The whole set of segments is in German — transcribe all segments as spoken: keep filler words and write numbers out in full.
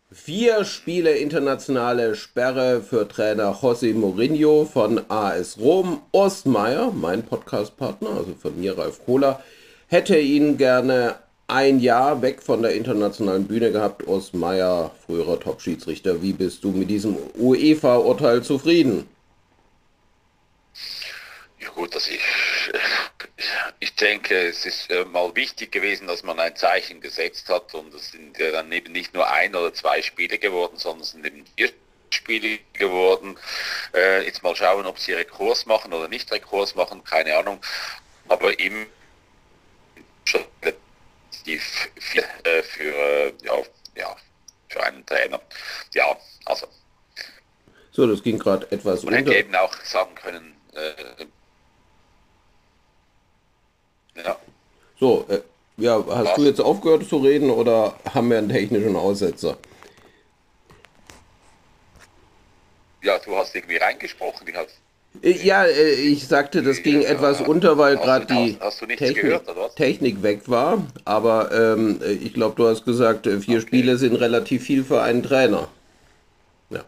Vier Spiele internationale Sperre für Trainer José Mourinho von A S Rom. Urs Meier, mein Podcastpartner, also von mir, Ralf Kohler, hätte ihn gerne ein Jahr weg von der internationalen Bühne gehabt. Urs Meier, früherer Top-Schiedsrichter, wie bist du mit diesem UEFA-Urteil zufrieden? Ja gut, also ich, ich denke, es ist äh, mal wichtig gewesen, dass man ein Zeichen gesetzt hat und es sind ja dann eben nicht nur ein oder zwei Spiele geworden, sondern es sind eben vier Spiele geworden. Äh, jetzt mal schauen, ob sie Rekurs machen oder nicht Rekurs machen, keine Ahnung. Aber eben schon relativ viel äh, für, äh, ja, ja, für einen Trainer. Ja, also So, das ging gerade etwas man hätte unter. eben auch sagen können, äh, ja, So, äh, ja, hast du was? jetzt aufgehört zu reden oder haben wir einen technischen Aussetzer? Ja, du hast irgendwie reingesprochen. Ich hab, Äh, Ja, äh, ich sagte, das ging etwas ja, unter, weil hast, gerade du, hast, die hast du nichts Technik, gehört, oder was? Technik weg war. Aber ähm, äh, ich glaube, du hast gesagt, äh, vier Okay. Spiele sind relativ viel für einen Trainer. Ja.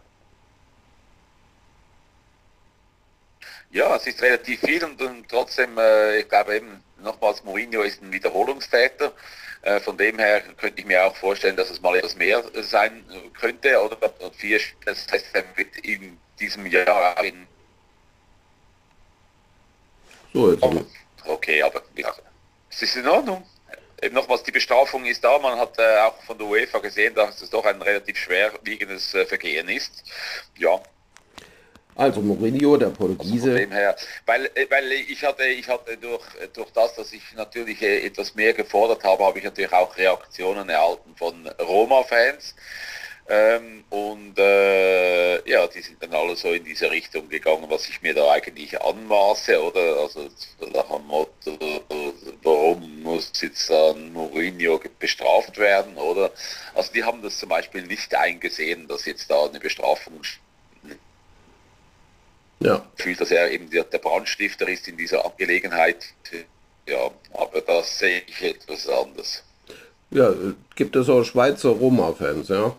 Ja, es ist relativ viel und, und trotzdem, äh, ich glaube eben, nochmals, Mourinho ist ein Wiederholungstäter. Äh, von dem her könnte ich mir auch vorstellen, dass es mal etwas mehr sein könnte. Oder und vier, das heißt, er wird in diesem Jahr auch in, So, jetzt haben oh, wir. okay, aber ja, es ist in Ordnung. Eben nochmals, die Bestrafung ist da. Man hat äh, auch von der UEFA gesehen, dass es doch ein relativ schwerwiegendes äh, Vergehen ist. Ja, Also Mourinho, der also von Portugiese. dem her, weil, äh, weil ich hatte, ich hatte durch, äh, durch das, dass ich natürlich äh, etwas mehr gefordert habe, habe ich natürlich auch Reaktionen erhalten von Roma-Fans. Ähm, und äh, ja, die sind dann alle so in diese Richtung gegangen, was ich mir da eigentlich anmaße, oder? Also nach dem Motto, warum muss jetzt dann Mourinho bestraft werden, oder? Also die haben das zum Beispiel nicht eingesehen, dass jetzt da eine Bestrafung Ja. fühlt, dass er eben der, der Brandstifter ist in dieser Angelegenheit. Ja, aber das sehe ich etwas anders. Ja, äh, gibt es auch Schweizer Roma-Fans, ja?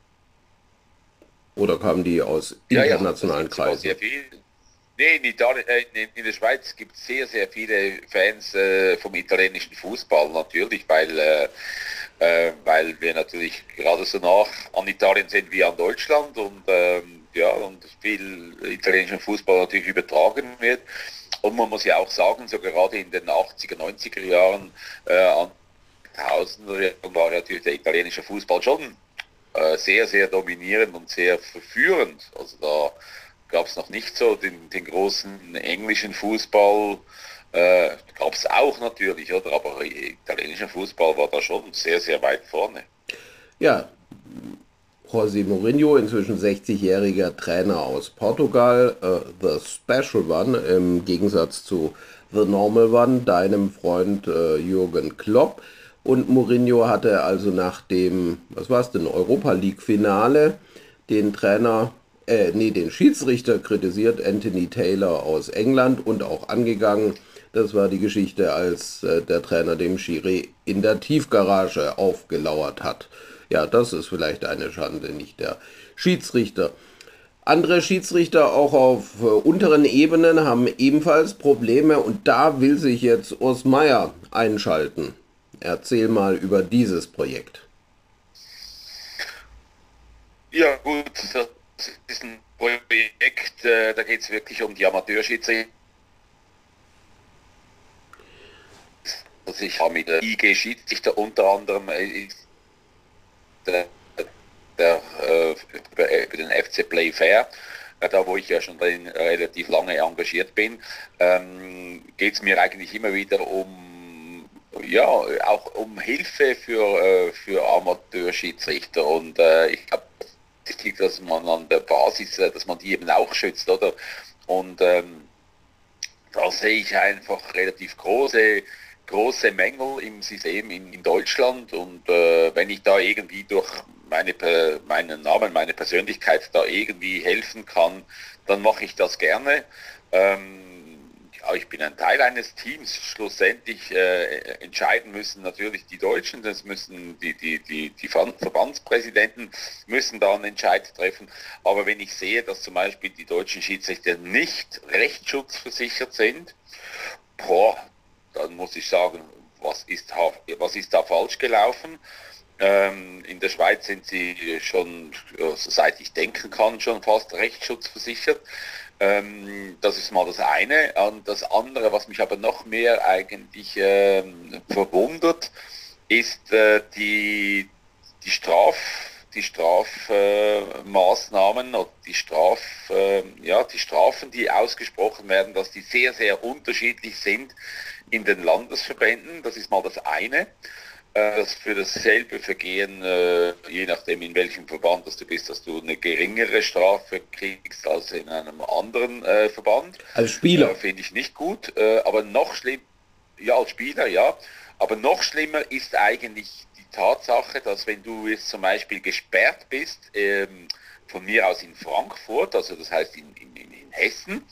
Oder kamen die aus Ja, ja, das internationalen gibt sogar Kreisen? sehr viel. Nee, in, Italien, äh, in, in der Schweiz gibt es sehr, sehr viele Fans äh, vom italienischen Fußball natürlich, weil, äh, äh, weil wir natürlich gerade so nah an Italien sind wie an Deutschland und ähm, ja, und viel italienischen Fußball natürlich übertragen wird. Und man muss ja auch sagen, so gerade in den achtziger, neunziger Jahren, äh, an tausender Jahren war natürlich der italienische Fußball schon äh, sehr, sehr dominierend und sehr verführend. Also da gab es noch nicht so den, den großen englischen Fußball. Äh, gab es auch natürlich, oder? Aber italienischer Fußball war da schon sehr, sehr weit vorne. Ja, José Mourinho, inzwischen sechzigjähriger Trainer aus Portugal, äh, The Special One, im Gegensatz zu The Normal One, deinem Freund äh, Jürgen Klopp. Und Mourinho hatte also nach dem, was war es denn, Europa League Finale den Trainer, äh, nee, den Schiedsrichter kritisiert, Anthony Taylor aus England und auch angegangen. Das war die Geschichte, als äh, der Trainer dem Schiri in der Tiefgarage aufgelauert hat. Ja, das ist vielleicht eine Schande, nicht der Schiedsrichter. Andere Schiedsrichter auch auf äh, unteren Ebenen haben ebenfalls Probleme und da will sich jetzt Urs Meier einschalten. Erzähl mal über dieses Projekt. Ja gut, das ist ein Projekt, äh, da geht es wirklich um die Amateurschiedsrichter. Also ich habe mit der I G Schiedsrichter unter anderem äh, der, der, äh, über, über den F C Play Fair, äh, da wo ich ja schon drin relativ lange engagiert bin, ähm, geht es mir eigentlich immer wieder um, ja, auch um Hilfe für, äh, für Amateurschiedsrichter und äh, ich glaube, wichtig, dass man an der Basis, äh, dass man die eben auch schützt, oder? Und ähm, da sehe ich einfach relativ große, große Mängel im System in, in Deutschland und äh, wenn ich da irgendwie durch meine, meinen Namen, meine Persönlichkeit da irgendwie helfen kann, dann mache ich das gerne. Ähm, ja, ich bin ein Teil eines Teams. Schlussendlich äh, entscheiden müssen natürlich die Deutschen, das müssen die, die, die, die Verbandspräsidenten müssen da einen Entscheid treffen. Aber wenn ich sehe, dass zum Beispiel die deutschen Schiedsrichter nicht rechtsschutzversichert sind, boah, dann muss ich sagen, was ist, was ist da falsch gelaufen? Ähm, in der Schweiz sind sie schon, also seit ich denken kann, schon fast rechtsschutzversichert. Ähm, das ist mal das eine. Und das andere, was mich aber noch mehr eigentlich ähm, verwundert, ist äh, die, die Straf, die Strafmaßnahmen äh, oder die Straf, äh, ja, die Strafen, die ausgesprochen werden, dass die sehr, sehr unterschiedlich sind in den Landesverbänden. Das ist mal das eine. Dass für dasselbe Vergehen, äh, je nachdem in welchem Verband dass du bist, dass du eine geringere Strafe kriegst als in einem anderen äh, Verband. Als Spieler. Äh, Finde ich nicht gut. Äh, aber noch schlimm, ja, als Spieler, ja. Aber noch schlimmer ist eigentlich die Tatsache, dass wenn du jetzt zum Beispiel gesperrt bist, ähm, von mir aus in Frankfurt, also das heißt in, in, in Hessen,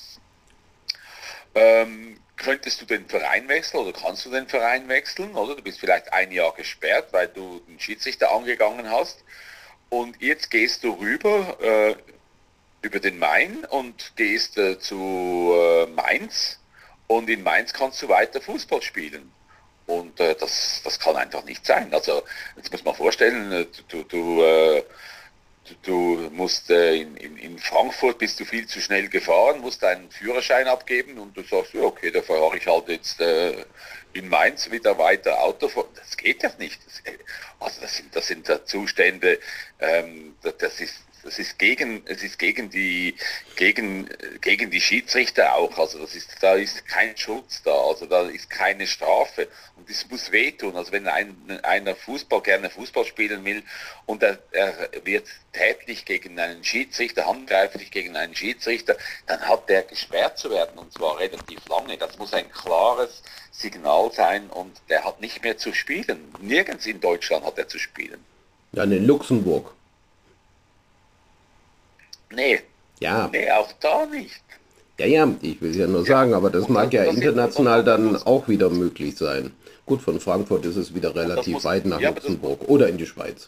ähm, könntest du den Verein wechseln oder kannst du den Verein wechseln, oder? Du bist vielleicht ein Jahr gesperrt, weil du den Schiedsrichter angegangen hast. Und jetzt gehst du rüber äh, über den Main und gehst äh, zu äh, Mainz und in Mainz kannst du weiter Fußball spielen. Und äh, das, das kann einfach nicht sein. Also jetzt muss man vorstellen, du, du, äh, Du musst äh, in, in, in Frankfurt bist du viel zu schnell gefahren, musst deinen Führerschein abgeben und du sagst, ja, okay, da fahre ich halt jetzt äh, in Mainz wieder weiter Auto fahren. Das geht ja nicht. Das, also das sind, das sind da Zustände, ähm, das, das ist das ist gegen es ist gegen die gegen gegen die Schiedsrichter auch. Also das ist da ist kein Schutz da, also da ist keine Strafe und das muss wehtun. Also wenn ein, einer Fußball gerne Fußball spielen will und er, er wird tätlich gegen einen Schiedsrichter, handgreiflich gegen einen Schiedsrichter, dann hat der gesperrt zu werden und zwar relativ lange. Das muss ein klares Signal sein und der hat nicht mehr zu spielen. Nirgends in Deutschland hat er zu spielen. Dann in Luxemburg. Nee. Ja. Nee, auch da nicht. Ja, ja, ich will es ja nur sagen, aber das mag ja international dann auch wieder möglich sein. Gut, von Frankfurt ist es wieder relativ muss, weit nach ja, Luxemburg oder in die Schweiz.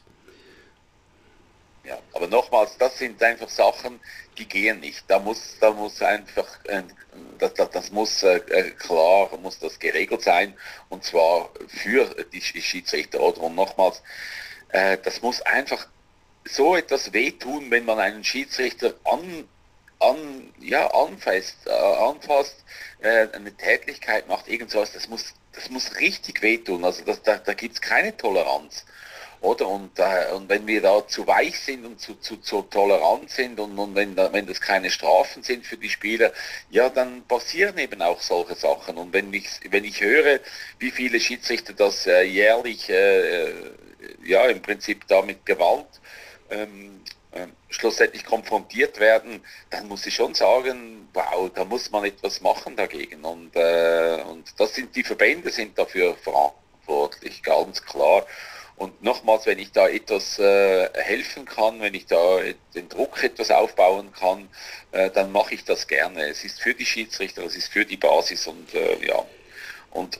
Ja, aber nochmals, das sind einfach Sachen, die gehen nicht. Da muss, da muss einfach, äh, das, das, das muss äh, klar, muss das geregelt sein und zwar für die Schiedsrichter. Oder? Und nochmals, äh, das muss einfach so etwas wehtun, wenn man einen Schiedsrichter an, an, ja, anfasst, äh, anfasst äh, eine Tätlichkeit macht, irgend sowas, das muss, das muss richtig wehtun. Also das, da, da gibt es keine Toleranz. Oder? Und, äh, und wenn wir da zu weich sind und zu, zu, zu tolerant sind und, und wenn, da, wenn das keine Strafen sind für die Spieler, ja, dann passieren eben auch solche Sachen. Und wenn ich, wenn ich höre, wie viele Schiedsrichter das äh, jährlich, äh, ja, im Prinzip da mit Gewalt ähm, äh, schlussendlich konfrontiert werden, dann muss ich schon sagen, wow, da muss man etwas machen dagegen. Und, äh, und das sind die Verbände sind dafür verantwortlich, ganz klar. Und nochmals, wenn ich da etwas äh, helfen kann, wenn ich da den Druck etwas aufbauen kann, äh, dann mache ich das gerne. Es ist für die Schiedsrichter, es ist für die Basis und äh, ja. Und,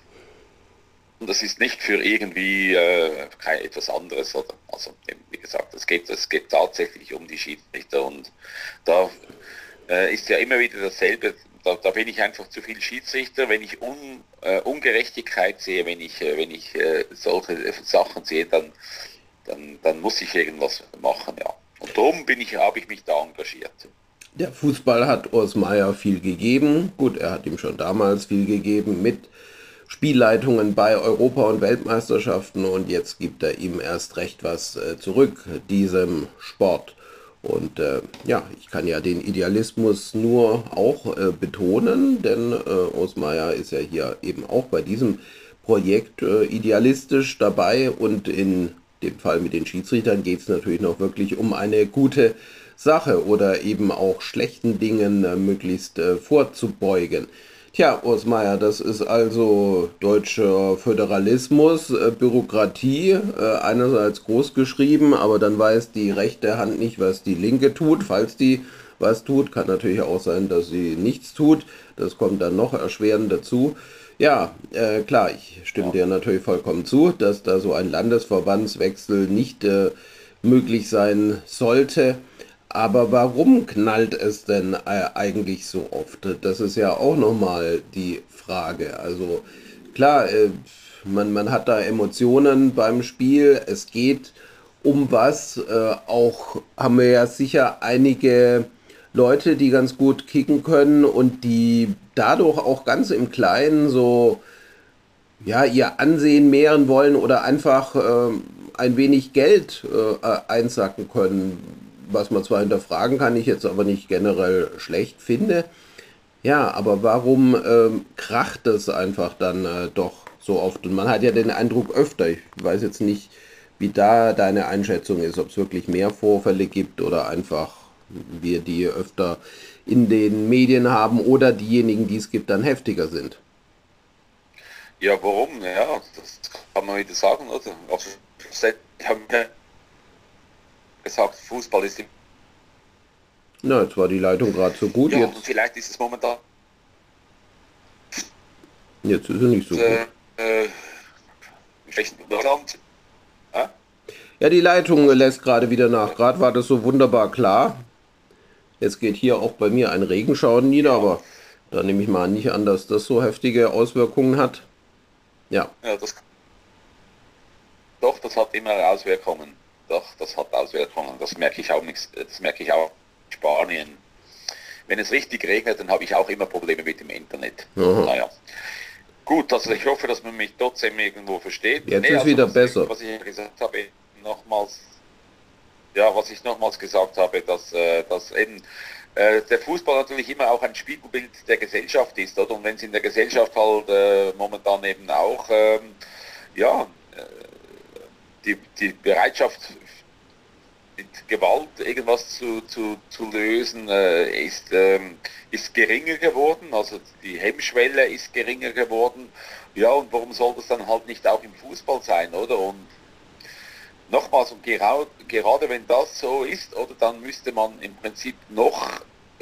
und das ist nicht für irgendwie äh, kein, etwas anderes. Oder? Also wie gesagt, es geht, es geht tatsächlich um die Schiedsrichter und da äh, ist ja immer wieder dasselbe. Da, da bin ich einfach zu viel Schiedsrichter, wenn ich Un, äh, Ungerechtigkeit sehe, wenn ich, äh, wenn ich äh, solche Sachen sehe, dann, dann, dann muss ich irgendwas machen, ja. Und darum bin ich, habe ich mich da engagiert. Der Fußball hat Urs Meier viel gegeben. Gut, er hat ihm schon damals viel gegeben mit Spielleitungen bei Europa- und Weltmeisterschaften und jetzt gibt er ihm erst recht was äh, zurück, diesem Sport. Und äh, ja, ich kann ja den Idealismus nur auch äh, betonen, denn äh, Urs Meier ist ja hier eben auch bei diesem Projekt äh, idealistisch dabei und in dem Fall mit den Schiedsrichtern geht es natürlich noch wirklich um eine gute Sache oder eben auch schlechten Dingen äh, möglichst äh, vorzubeugen. Tja, Urs Meier, das ist also deutscher Föderalismus, äh, Bürokratie, äh, einerseits groß geschrieben, aber dann weiß die rechte Hand nicht, was die linke tut, falls die was tut. Kann natürlich auch sein, dass sie nichts tut. Das kommt dann noch erschwerend dazu. Ja, äh, klar, ich stimme Ja. dir natürlich vollkommen zu, dass da so ein Landesverbandswechsel nicht äh, möglich sein sollte. Aber warum knallt es denn äh, eigentlich so oft? Das ist ja auch nochmal die Frage. Also klar, äh, man, man hat da Emotionen beim Spiel. Es geht um was. Äh, auch haben wir ja sicher einige Leute, die ganz gut kicken können und die dadurch auch ganz im Kleinen so ja, ihr Ansehen mehren wollen oder einfach ähm, ein wenig Geld äh, einsacken können, was man zwar hinterfragen kann, ich jetzt aber nicht generell schlecht finde. Ja, aber warum ähm, kracht es einfach dann äh, doch so oft? Und man hat ja den Eindruck öfter, ich weiß jetzt nicht, wie da deine Einschätzung ist, ob es wirklich mehr Vorfälle gibt oder einfach wir die öfter in den Medien haben oder diejenigen, die es gibt, dann heftiger sind. Ja, warum? Ja, das kann man wieder sagen, oder? Also, ich habe gesagt, Fußball ist im. Na, jetzt war die Leitung gerade so gut, Ja, und jetzt, vielleicht ist es momentan jetzt ist sie nicht so gut. äh, äh, im schlechten Land. Ja? Ja, die Leitung lässt gerade wieder nach. Gerade war das so wunderbar klar. Jetzt geht hier auch bei mir ein Regenschauer nieder, Ja, aber da nehme ich mal nicht an, dass das so heftige Auswirkungen hat. Ja, ja, das, doch, das hat immer Auswirkungen. Doch, das hat Auswirkungen. Das merke ich auch nicht, das merke ich auch in Spanien. Wenn es richtig regnet, dann habe ich auch immer Probleme mit dem Internet. aha. Naja. Gut, also ich hoffe, dass man mich trotzdem irgendwo versteht. Jetzt Nee, ist also wieder was, besser. was ich gesagt habe, nochmals, ja, was ich nochmals gesagt habe, dass, äh, dass eben äh, der Fußball natürlich immer auch ein Spiegelbild der Gesellschaft ist, oder? Und wenn es in der Gesellschaft halt äh, momentan eben auch, ähm, ja, äh, die, die Bereitschaft mit Gewalt irgendwas zu, zu, zu lösen, äh, ist, ähm, ist geringer geworden, also die Hemmschwelle ist geringer geworden. Ja, und warum soll das dann halt nicht auch im Fußball sein, oder? Und nochmals, und gerade, gerade wenn das so ist, oder dann müsste man im Prinzip noch,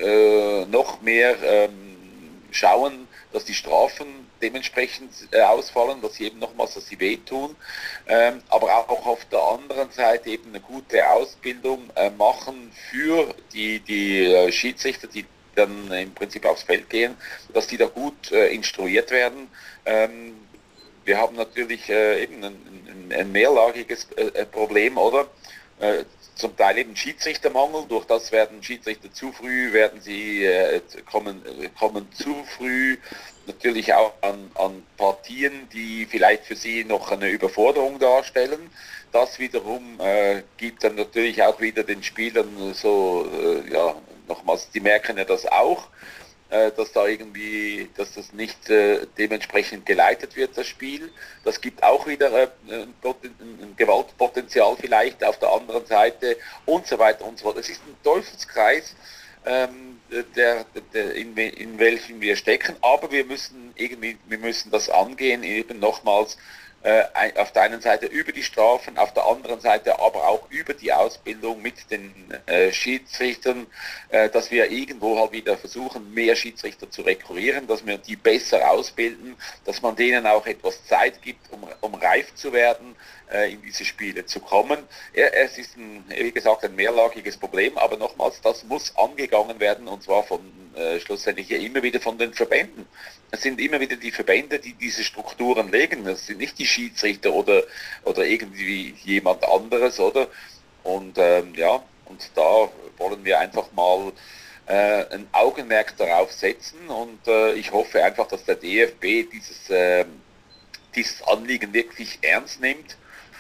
äh, noch mehr ähm, schauen, dass die Strafen dementsprechend äh, ausfallen, dass sie eben nochmals, dass sie wehtun, ähm, aber auch auf der anderen Seite eben eine gute Ausbildung äh, machen für die, die äh, Schiedsrichter, die dann im Prinzip aufs Feld gehen, dass die da gut äh, instruiert werden. Ähm, wir haben natürlich äh, eben ein, ein, ein mehrlagiges äh, Problem, oder? Äh, zum Teil eben Schiedsrichtermangel, durch das werden Schiedsrichter zu früh, werden sie äh, kommen, kommen zu früh natürlich auch an, an Partien, die vielleicht für sie noch eine Überforderung darstellen. Das wiederum äh, gibt dann natürlich auch wieder den Spielern so, äh, ja, nochmals, die merken ja das auch, äh, dass da irgendwie, dass das nicht äh, dementsprechend geleitet wird, das Spiel. Das gibt auch wieder äh, ein, ein Gewaltpotenzial vielleicht auf der anderen Seite und so weiter und so fort. Es ist ein Teufelskreis, ähm, der, der, in, in welchem wir stecken, aber wir müssen irgendwie, wir müssen das angehen, eben nochmals äh, auf der einen Seite über die Strafen, auf der anderen Seite aber auch über die Ausbildung mit den äh, Schiedsrichtern, äh, dass wir irgendwo halt wieder versuchen, mehr Schiedsrichter zu rekrutieren, dass wir die besser ausbilden, dass man denen auch etwas Zeit gibt, um, um reif zu werden, äh, in diese Spiele zu kommen. Ja, es ist, ein, wie gesagt, ein mehrlagiges Problem, aber nochmals, das muss angegangen werden und zwar von äh, schlussendlich ja immer wieder von den Verbänden. Es sind immer wieder die Verbände, die diese Strukturen legen. Das sind nicht die Schiedsrichter oder, oder irgendwie jemand anderes, oder? Und ähm, ja, und da wollen wir einfach mal äh, ein Augenmerk darauf setzen und äh, ich hoffe einfach, dass der D F B dieses, äh, dieses Anliegen wirklich ernst nimmt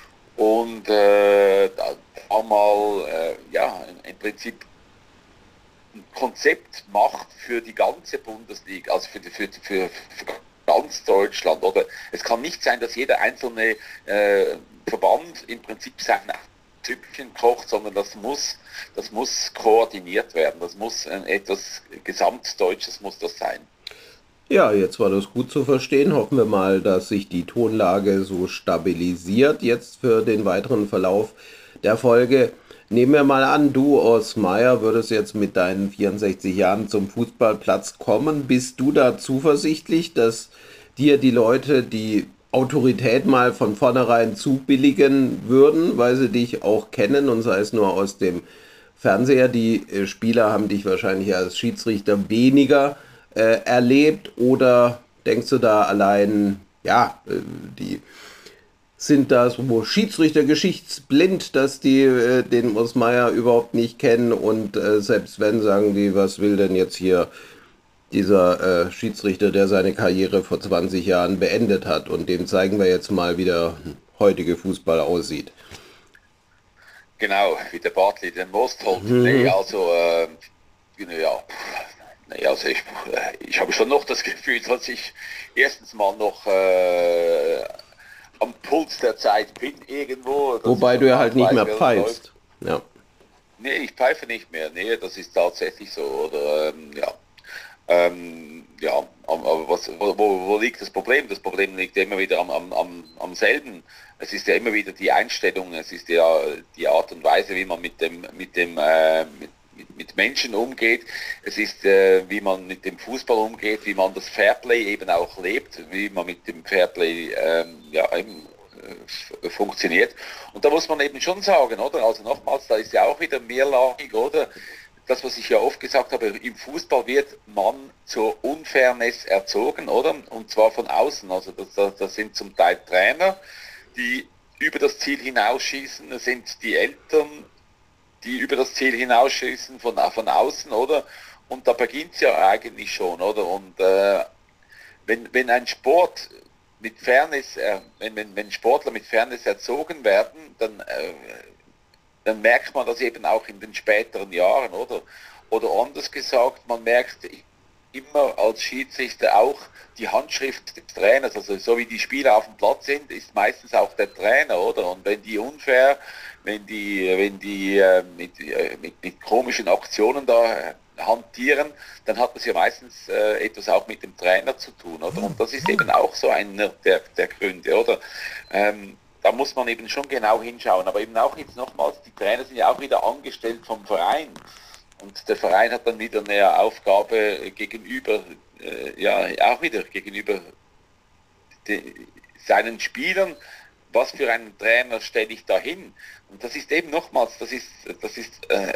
und äh, da, da mal äh, ja, im Prinzip ein Konzept macht für die ganze Bundesliga, also für, für, für, für ganz Deutschland. Oder es kann nicht sein, dass jeder einzelne äh, Verband im Prinzip sein Süppchen kocht, sondern das muss, das muss koordiniert werden. Das muss äh, etwas Gesamtdeutsches muss das sein. Ja, jetzt war das gut zu verstehen. Hoffen wir mal, dass sich die Tonlage so stabilisiert jetzt für den weiteren Verlauf der Folge. Nehmen wir mal an, du aus Meier würdest jetzt mit deinen vierundsechzig Jahren zum Fußballplatz kommen. Bist du da zuversichtlich, dass dir die Leute die Autorität mal von vornherein zubilligen würden, weil sie dich auch kennen und sei es nur aus dem Fernseher? Die äh, Spieler haben dich wahrscheinlich als Schiedsrichter weniger äh, erlebt, oder denkst du da allein, ja, äh, die sind da so Schiedsrichter geschichtsblind, dass die äh, den Mosmeier überhaupt nicht kennen, und äh, selbst wenn, sagen die, was will denn jetzt hier dieser äh, Schiedsrichter, der seine Karriere vor zwanzig Jahren beendet hat, und dem zeigen wir jetzt mal, wie der heutige Fußball aussieht. Genau, wie der Bartley den Most holt. Nee, Mhm. also, äh, ja, nee, also ich, ich habe schon noch das Gefühl, dass ich erstens mal noch äh, am Puls der Zeit bin irgendwo, dass ich Wobei du schon ja halt auch nicht weiß, mehr wer das läuft. pfeifst. Ja. Nee, ich pfeife nicht mehr. Nee, das ist tatsächlich so. Oder ähm, ja. Ähm, ja, aber was, wo, wo wo liegt das Problem? Das Problem liegt ja immer wieder am, am, am, am selben. Es ist ja immer wieder die Einstellung, es ist ja die Art und Weise, wie man mit dem, mit dem, äh, mit, mit, mit Menschen umgeht. Es ist, äh, wie man mit dem Fußball umgeht, wie man das Fairplay eben auch lebt, wie man mit dem Fairplay ähm, ja, eben, äh, funktioniert. Und da muss man eben schon sagen, oder? Also nochmals, da ist ja auch wieder mehrlagig, oder? Das, was ich ja oft gesagt habe, im Fußball wird man zur Unfairness erzogen, oder? Und zwar von außen. Also das, das, das sind zum Teil Trainer, die über das Ziel hinausschießen. Das sind die Eltern, die über das Ziel hinausschießen von, von außen, oder? Und da beginnt es ja eigentlich schon, oder? Und äh, wenn, wenn ein Sport mit Fairness, äh, wenn, wenn, wenn Sportler mit Fairness erzogen werden, dann äh, dann merkt man das eben auch in den späteren Jahren, oder? Oder anders gesagt, man merkt immer als Schiedsrichter auch die Handschrift des Trainers, also so wie die Spieler auf dem Platz sind, ist meistens auch der Trainer, oder? Und wenn die unfair, wenn die, wenn die äh, mit, äh, mit, mit komischen Aktionen da äh, hantieren, dann hat das ja meistens äh, etwas auch mit dem Trainer zu tun, oder? Und das ist eben auch so einer der, der Gründe, oder? Ähm, da muss man eben schon genau hinschauen. Aber eben auch jetzt nochmals, die Trainer sind ja auch wieder angestellt vom Verein. Und der Verein hat dann wieder eine Aufgabe gegenüber, äh, ja, auch wieder gegenüber de, seinen Spielern. Was für einen Trainer stelle ich da hin? Und das ist eben nochmals, das ist, das ist äh,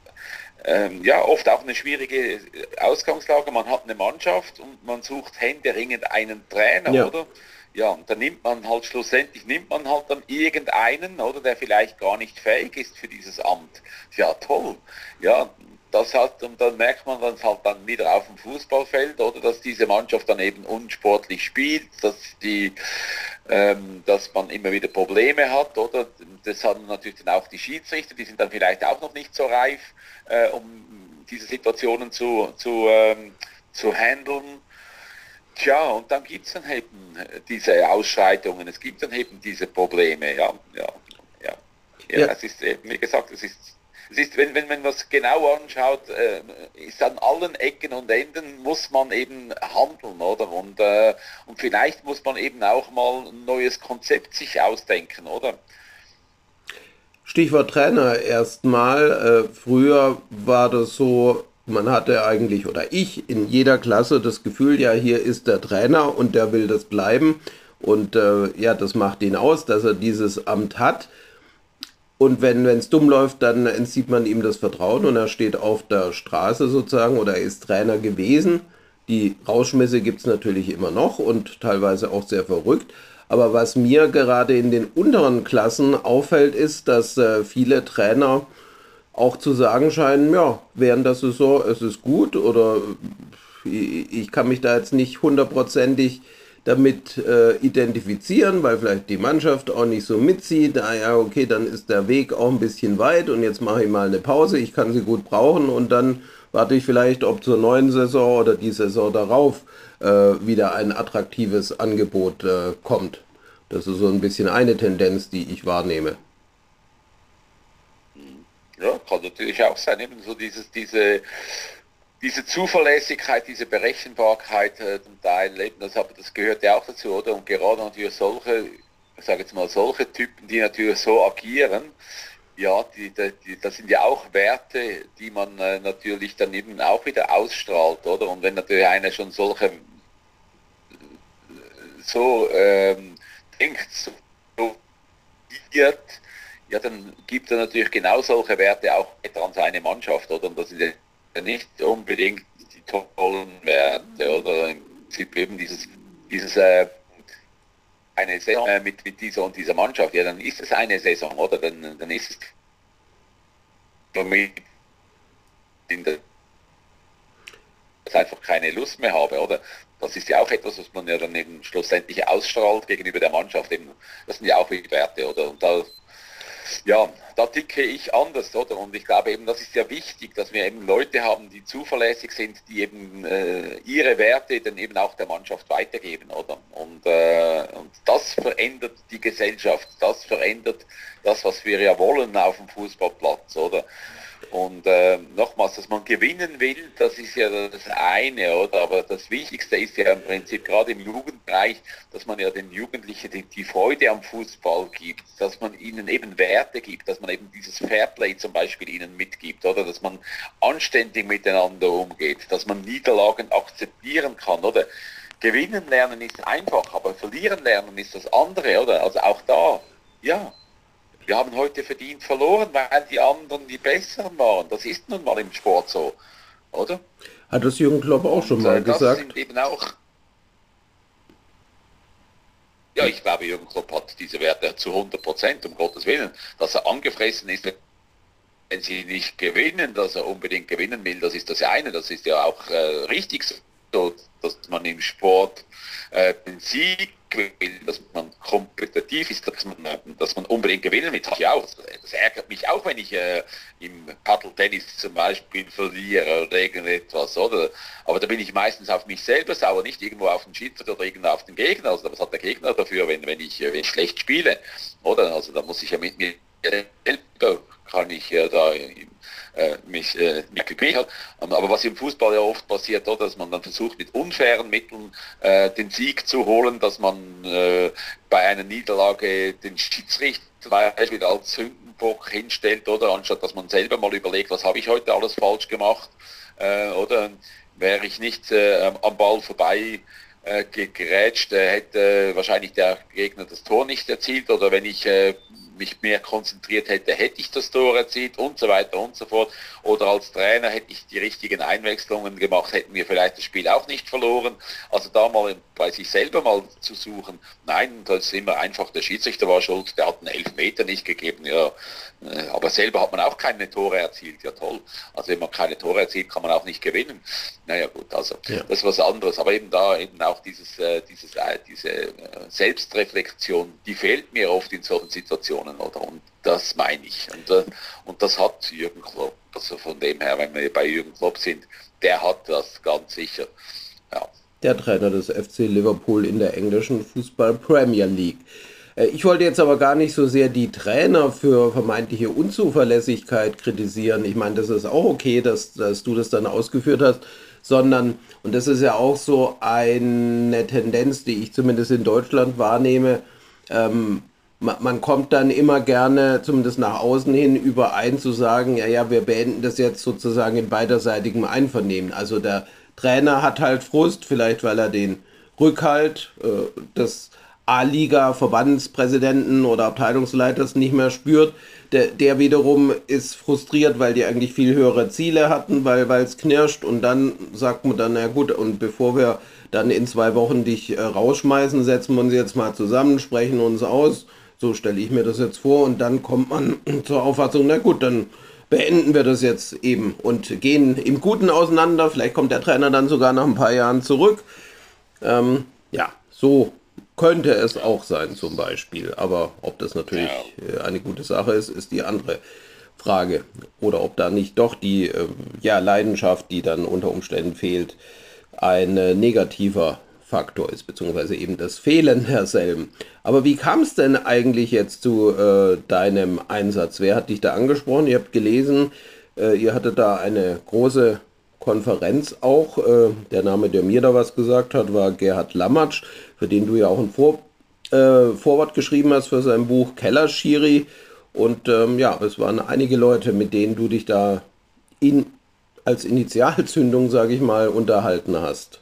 ähm, ja, oft auch eine schwierige Ausgangslage. Man hat eine Mannschaft und man sucht händeringend einen Trainer, Ja. oder? Ja, und dann nimmt man halt schlussendlich, nimmt man halt dann irgendeinen, oder, der vielleicht gar nicht fähig ist für dieses Amt. Ja, toll. Ja, das hat, und dann merkt man dann halt dann wieder auf dem Fußballfeld, oder, dass diese Mannschaft dann eben unsportlich spielt, dass die, ähm, dass man immer wieder Probleme hat, oder? Das haben natürlich dann auch die Schiedsrichter, die sind dann vielleicht auch noch nicht so reif, äh, um diese Situationen zu, zu, ähm, zu handeln. Tja, und dann gibt es dann eben diese Ausschreitungen, es gibt dann eben diese Probleme, ja, ja, ja. Ja, Ja. es ist eben, wie gesagt, es ist, es ist, wenn, wenn man was genau anschaut, äh, ist an allen Ecken und Enden muss man eben handeln, oder? Und, äh, und vielleicht muss man eben auch mal ein neues Konzept sich ausdenken, oder? Stichwort Trainer erstmal. Äh, früher war das so, man hatte eigentlich, oder ich, in jeder Klasse das Gefühl, ja, hier ist der Trainer und der will das bleiben. Und äh, ja, das macht ihn aus, dass er dieses Amt hat. Und wenn es dumm läuft, dann entzieht man ihm das Vertrauen und er steht auf der Straße sozusagen, oder er ist Trainer gewesen. Die Rauschmisse gibt es natürlich immer noch und teilweise auch sehr verrückt. Aber was mir gerade in den unteren Klassen auffällt, ist, dass äh, viele Trainer auch zu sagen scheinen, ja, während das ist so, es ist gut, oder ich, ich kann mich da jetzt nicht hundertprozentig damit äh, identifizieren, weil vielleicht die Mannschaft auch nicht so mitzieht. Ah ja, okay, dann ist der Weg auch ein bisschen weit und jetzt mache ich mal eine Pause, ich kann sie gut brauchen, und dann warte ich vielleicht, ob zur neuen Saison oder die Saison darauf äh, wieder ein attraktives Angebot äh, kommt. Das ist so ein bisschen eine Tendenz, die ich wahrnehme. Ja, kann natürlich auch sein, eben so dieses, diese, diese Zuverlässigkeit, diese Berechenbarkeit, äh, zum Teil, eben, das, aber das gehört ja auch dazu, oder? Und gerade natürlich solche, ich sage jetzt mal, solche Typen, die natürlich so agieren, ja, die, die, die, das sind ja auch Werte, die man äh, natürlich dann eben auch wieder ausstrahlt, oder? Und wenn natürlich einer schon solche so ähm, denkt, so wird, ja, dann gibt er natürlich genau solche Werte auch weiter an seine Mannschaft, oder? Und das sind ja nicht unbedingt die tollen Werte, oder? Im Prinzip eben dieses, dieses äh, eine Saison äh, mit, mit dieser und dieser Mannschaft, ja, dann ist es eine Saison, oder? Dann, dann ist es für mich in der einfach keine Lust mehr habe, oder? Das ist ja auch etwas, was man ja dann eben schlussendlich ausstrahlt gegenüber der Mannschaft. Eben, das sind ja auch wieder Werte, oder? Und da, ja, da ticke ich anders, oder? Und ich glaube eben, das ist ja wichtig, dass wir eben Leute haben, die zuverlässig sind, die eben äh, ihre Werte dann eben auch der Mannschaft weitergeben, oder? Und, äh, und das verändert die Gesellschaft, das verändert das, was wir ja wollen auf dem Fußballplatz, oder? Und äh, nochmals, dass man gewinnen will, das ist ja das eine, oder? Aber das Wichtigste ist ja im Prinzip gerade im Jugendbereich, dass man ja den Jugendlichen die, die Freude am Fußball gibt, dass man ihnen eben Werte gibt, dass man eben dieses Fairplay zum Beispiel ihnen mitgibt, oder? Dass man anständig miteinander umgeht, dass man Niederlagen akzeptieren kann, oder? Gewinnen lernen ist einfach, aber verlieren lernen ist das andere, oder? Also auch da, ja. Wir haben heute verdient verloren, weil die anderen die Besseren waren. Das ist nun mal im Sport so, oder? Hat das Jürgen Klopp auch schon Und, mal äh, das gesagt? sind eben auch, ja, ich glaube, Jürgen Klopp hat diese Werte zu hundert Prozent, um Gottes Willen. Dass er angefressen ist, wenn sie nicht gewinnen, dass er unbedingt gewinnen will, das ist das eine. Das ist ja auch äh, richtig so, dass man im Sport äh, den Sieg will, dass man kompetitiv ist, dass man, dass man unbedingt gewinnen will. Das, auch. Das ärgert mich auch, wenn ich äh, im Paddeltennis zum Beispiel verliere oder irgendetwas, oder? Aber da bin ich meistens auf mich selber sauer, nicht irgendwo auf den Schiedsrichter oder irgendwo auf den Gegner. Also was hat der Gegner dafür, wenn, wenn, ich, wenn ich schlecht spiele, oder? Also da muss ich ja mit mir selber, kann ich ja da äh, mich äh, mich hat. Aber was im Fußball ja oft passiert, oder, dass man dann versucht mit unfairen Mitteln äh, den Sieg zu holen, dass man äh, bei einer Niederlage den Schiedsrichter zum Beispiel als Sündenbock hinstellt, oder anstatt dass man selber mal überlegt, was habe ich heute alles falsch gemacht, äh, oder wäre ich nicht äh, am Ball vorbei äh, gerätscht, äh, hätte wahrscheinlich der Gegner das Tor nicht erzielt, oder wenn ich äh, mich mehr konzentriert hätte, hätte ich das Tor erzielt und so weiter und so fort. Oder als Trainer hätte ich die richtigen Einwechslungen gemacht, hätten wir vielleicht das Spiel auch nicht verloren. Also da mal bei sich selber mal zu suchen. Nein, das ist immer einfach, der Schiedsrichter war schuld, der hat einen Elfmeter nicht gegeben. Ja, aber selber hat man auch keine Tore erzielt. Ja toll. Also wenn man keine Tore erzielt, kann man auch nicht gewinnen. Naja gut, also ja. Das ist was anderes. Aber eben da eben auch dieses, äh, dieses, äh, diese äh, Selbstreflexion, die fehlt mir oft in solchen Situationen, oder? Und das meine ich. Und, äh, und das hat Jürgen Klopp. Also von dem her, wenn wir bei Jürgen Klopp sind, der hat das ganz sicher. Ja. Der Trainer des F C Liverpool in der englischen Fußball Premier League. Ich wollte jetzt aber gar nicht so sehr die Trainer für vermeintliche Unzuverlässigkeit kritisieren. Ich meine, das ist auch okay, dass, dass du das dann ausgeführt hast, sondern, und das ist ja auch so eine Tendenz, die ich zumindest in Deutschland wahrnehme, ähm, man, man kommt dann immer gerne, zumindest nach außen hin, überein zu sagen, ja, ja, wir beenden das jetzt sozusagen in beiderseitigem Einvernehmen. Also der Trainer hat halt Frust, vielleicht weil er den Rückhalt äh, des A-Liga-Verbandspräsidenten oder Abteilungsleiters nicht mehr spürt. Der, der wiederum ist frustriert, weil die eigentlich viel höhere Ziele hatten, weil weil es knirscht, und dann sagt man dann, na gut, und bevor wir dann in zwei Wochen dich äh, rausschmeißen, setzen wir uns jetzt mal zusammen, sprechen uns aus. So stelle ich mir das jetzt vor, und dann kommt man zur Auffassung, na gut, dann beenden wir das jetzt eben und gehen im Guten auseinander. Vielleicht kommt der Trainer dann sogar nach ein paar Jahren zurück. Ähm, ja, so könnte es auch sein zum Beispiel. Aber ob das natürlich ja. eine gute Sache ist, ist die andere Frage. Oder ob da nicht doch die äh, ja, Leidenschaft, die dann unter Umständen fehlt, ein äh, negativer Faktor ist, beziehungsweise eben das Fehlen derselben. Aber wie kam es denn eigentlich jetzt zu äh, deinem Einsatz? Wer hat dich da angesprochen? Ihr habt gelesen, äh, ihr hattet da eine große Konferenz auch. Äh, der Name, der mir da was gesagt hat, war Gerhard Lammatsch, für den du ja auch ein Vor äh, Vorwort geschrieben hast für sein Buch Kellerschiri. Und ähm, ja, es waren einige Leute, mit denen du dich da in, als Initialzündung, sage ich mal, unterhalten hast.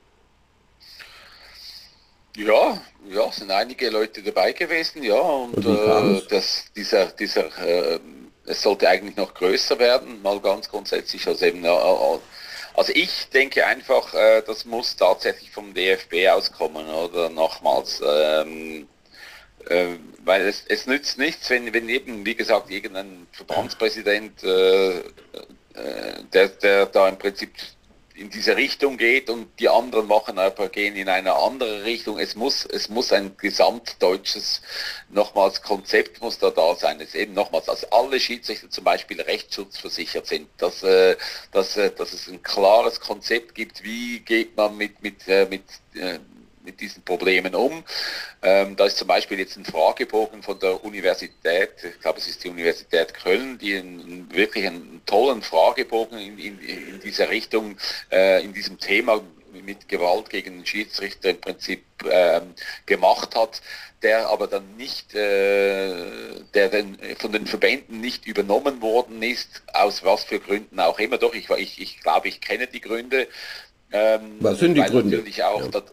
Ja, ja, sind einige Leute dabei gewesen, ja, und Und wie kam äh, es? das, dieser, dieser, äh, es sollte eigentlich noch größer werden, mal ganz grundsätzlich, also eben, äh, äh, also ich denke einfach, äh, das muss tatsächlich vom D F B auskommen, oder nochmals, ähm, äh, weil es, es nützt nichts, wenn, wenn eben, wie gesagt, irgendein Verbandspräsident, äh, äh, der, der da im Prinzip in diese Richtung geht und die anderen machen aber gehen in eine andere Richtung. Es muss, es muss ein gesamtdeutsches, nochmals Konzept muss da da sein. Es eben nochmals, dass alle Schiedsrichter zum Beispiel rechtsschutzversichert sind, dass, äh, dass, äh, dass es ein klares Konzept gibt, wie geht man mit, mit, äh, mit äh, mit diesen Problemen um. Ähm, da ist zum Beispiel jetzt ein Fragebogen von der Universität, ich glaube es ist die Universität Köln, die einen, wirklich einen tollen Fragebogen in, in, in dieser Richtung, äh, in diesem Thema mit Gewalt gegen den Schiedsrichter im Prinzip ähm, gemacht hat, der aber dann nicht, äh, der dann von den Verbänden nicht übernommen worden ist, aus was für Gründen auch immer. Doch, ich, ich, ich glaube, ich kenne die Gründe, ähm, Was sind die weil Gründe? natürlich auch Ja. das,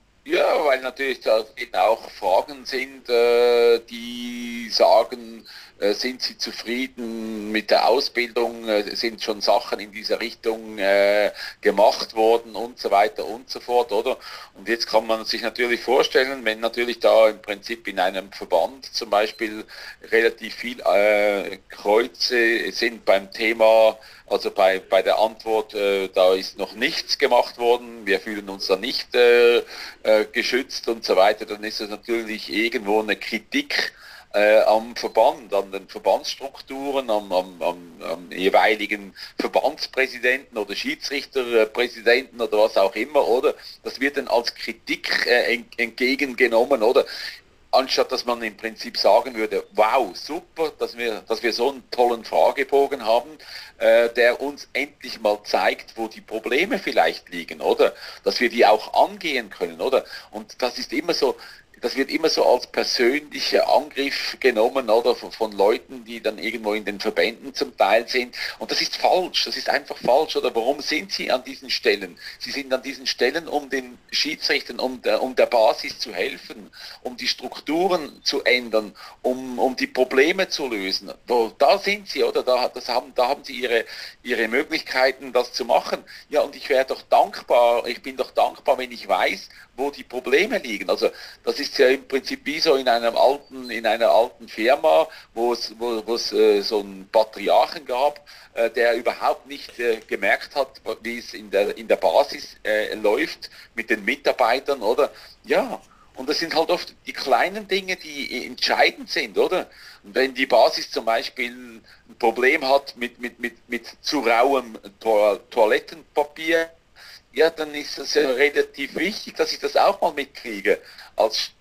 ja, weil natürlich da eben auch Fragen sind, äh, die sagen, äh, sind Sie zufrieden mit der Ausbildung, äh, sind schon Sachen in dieser Richtung äh, gemacht worden und so weiter und so fort, oder? Und jetzt kann man sich natürlich vorstellen, wenn natürlich da im Prinzip in einem Verband zum Beispiel relativ viel äh, Kreuze sind beim Thema, also bei, bei der Antwort, äh, da ist noch nichts gemacht worden, wir fühlen uns da nicht äh, äh, geschützt und so weiter, dann ist es natürlich irgendwo eine Kritik äh, am Verband, an den Verbandsstrukturen, am, am, am, am jeweiligen Verbandspräsidenten oder Schiedsrichterpräsidenten oder was auch immer, oder? Das wird dann als Kritik äh, entgegengenommen, oder? Anstatt dass man im Prinzip sagen würde, wow, super, dass wir, dass wir so einen tollen Fragebogen haben, äh, der uns endlich mal zeigt, wo die Probleme vielleicht liegen, oder? Dass wir die auch angehen können, oder? Und das ist immer so, das wird immer so als persönlicher Angriff genommen, oder, von, von Leuten, die dann irgendwo in den Verbänden zum Teil sind. Und das ist falsch, das ist einfach falsch, oder? Warum sind sie an diesen Stellen? Sie sind an diesen Stellen, um den Schiedsrichtern, um der, um der Basis zu helfen, um die Strukturen zu ändern, um, um die Probleme zu lösen. Wo, da sind sie, oder? Da, das haben, da haben sie ihre, ihre Möglichkeiten, das zu machen. Ja, und ich wäre doch dankbar, ich bin doch dankbar, wenn ich weiß, wo die Probleme liegen. Also das ist ja im Prinzip wie so in einem alten, in einer alten Firma, wo es, wo, wo es äh, so einen Patriarchen gab, äh, der überhaupt nicht äh, gemerkt hat, wie es in der, in der Basis äh, läuft mit den Mitarbeitern, oder? Ja, und das sind halt oft die kleinen Dinge, die entscheidend sind, oder? Und wenn die Basis zum Beispiel ein Problem hat mit, mit, mit, mit zu rauem to Toilettenpapier, ja, dann ist es ja relativ wichtig, dass ich das auch mal mitkriege als